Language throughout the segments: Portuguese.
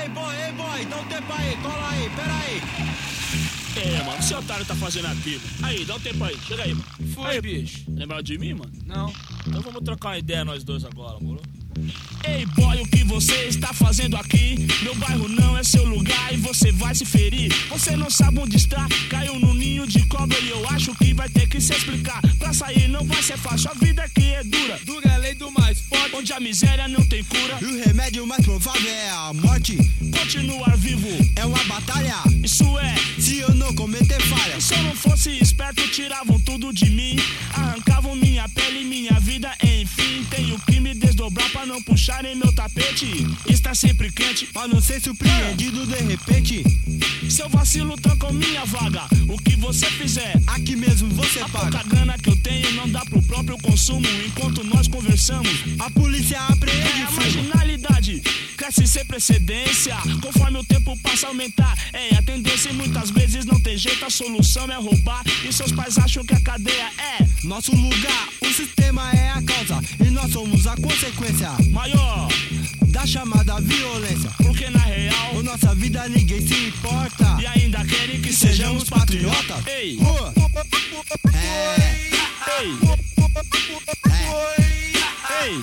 Ei, boy, dá um tempo aí, cola aí, pera aí. Mano, esse otário tá fazendo aqui, mano. Aí, dá um tempo aí, chega aí, mano. Foi, aí, bicho. Lembra de mim, mano? Não. Então vamos trocar uma ideia nós dois agora, moro? Ei, boy, o que você está fazendo aqui? Meu bairro não é seu lugar e você vai se ferir. Você não sabe onde está, caiu no ninho de cobra e eu acho que vai ter que se explicar. Pra sair não vai ser fácil, a vida aqui é dura. Dura é a lei do mais forte, onde a miséria não tem cura. E o remédio mais provável é a morte. Continuar vivo é uma batalha. Isso é, se eu não cometer falha. Se eu não fosse esperto, tiravam tudo de mim. Arrancavam minha pele e minha vida, enfim. Tenho que me desdobrar pra não puxarem meu tapete. Está sempre quente, pra não ser surpreendido de repente. Seu vacilo trancou minha vaga. O que você fizer, aqui mesmo você a paga. A pouca grana que eu tenho não dá pro próprio consumo. Enquanto nós conversamos, a polícia apreende. A marginalidade cresce sem precedência. Conforme o tempo passa a aumentar, a tendência e muitas vezes não tem jeito. A solução é roubar e seus pais acham que a cadeia é nosso lugar. O sistema é a causa e nós somos a consequência maior da chamada violência. Porque na real, com nossa vida ninguém se importa. E ainda querem que sejamos patriotas. Ei, ei,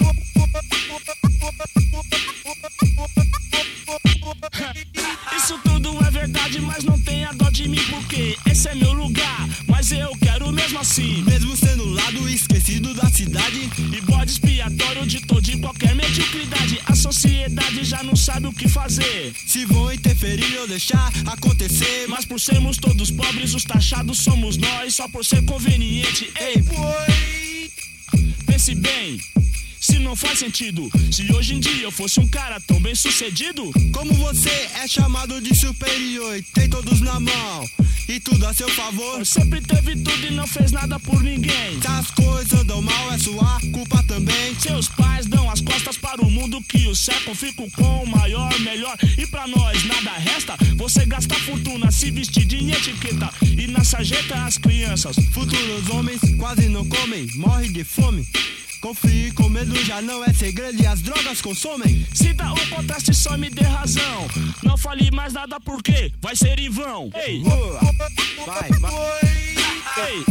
isso tudo é verdade, mas não tenha dó de mim, porque esse é meu lugar. Mas eu quero mesmo assim, mesmo sendo lado esquecido da cidade e bode expiatório de todo e qualquer mediocridade. A sociedade já não sabe o que fazer, se vão interferir ou deixar acontecer. Mas por sermos todos pobres, os taxados somos nós, só por ser conveniente. Ei, boy, pense bem, se não faz sentido. Se hoje em dia eu fosse um cara tão bem sucedido, como você é chamado de superior e tem todos na mão e tudo a seu favor. Sempre teve tudo e não fez nada por ninguém. Se as coisas andam mal é sua culpa também. Seus pais dão as costas para o mundo que o cercam. Fico com o maior, melhor e pra nós nada resta. Você gasta fortuna, se vestir de etiqueta e na sarjeta as crianças. Futuros homens quase não comem, morrem de fome. Confie com medo já não é segredo e as drogas consomem. Se dá um contraste só me dê razão. Não fale mais nada porque vai ser em vão. Ei, vai. Ei,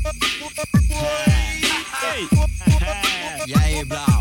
ei, e aí, Brau?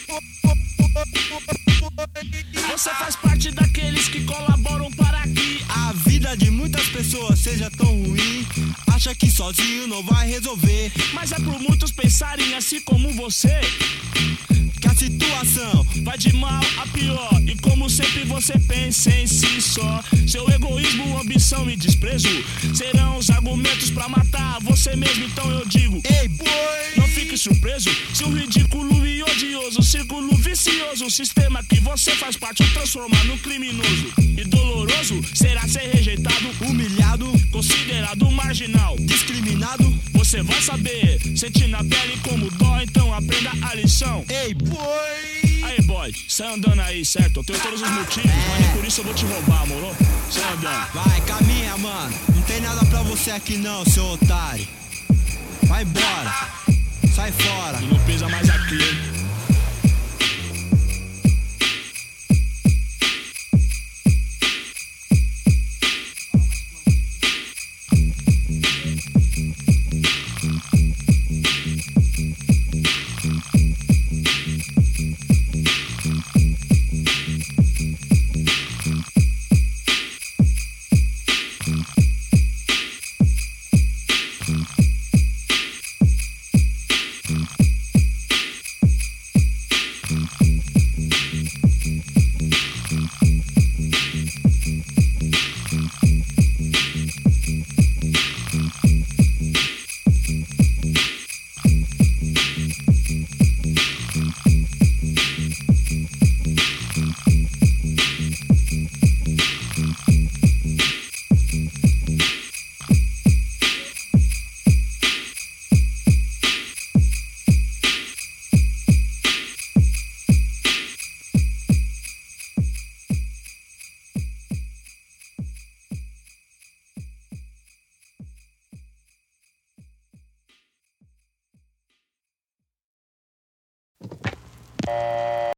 Você faz parte daqueles que colaboram para que a vida de muitas pessoas seja tão ruim. Acha que sozinho não vai resolver, mas é por muitos pensarem assim como você que a situação vai de mal a pior. E como sempre você pensa em si só. Seu egoísmo, ambição e desprezo serão os argumentos pra matar você mesmo. Então eu digo, ei, boy, não fique surpreso se o ridículo e odioso círculo vicioso, o sistema que você faz parte, o transformar no criminoso e doloroso será ser rejeitado, humilhado, considerado marginal, discriminado. Você vai saber, sentir na pele como dói, então aprenda a lição. Ei, boy! Aí, boy, sai andando aí, certo? Eu tenho todos os motivos, mas nem por isso eu vou te roubar, moro? Sai andando. Vai, caminha, mano. Não tem nada pra você aqui não, seu otário. Vai embora. Sai fora. E não pisa mais aqui, hein?